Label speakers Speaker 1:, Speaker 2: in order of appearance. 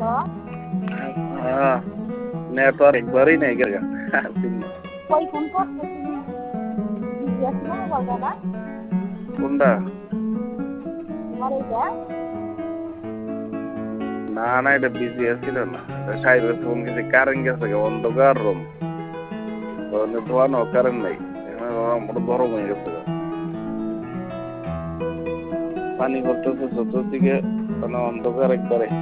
Speaker 1: হ্যাঁ নেটওয়ার্ক একবারই নেই গেল কোনটা না না এটা বিজি আছিল না এটা সাইবার ফোন গেছে কারেন্ট গেছে অন্ধকার রুম ধোয়ানো কারেন্ট নাই গরম হয়ে গেছে পানি পড়তেছে চতুর্দিকে অন্ধকার একবারে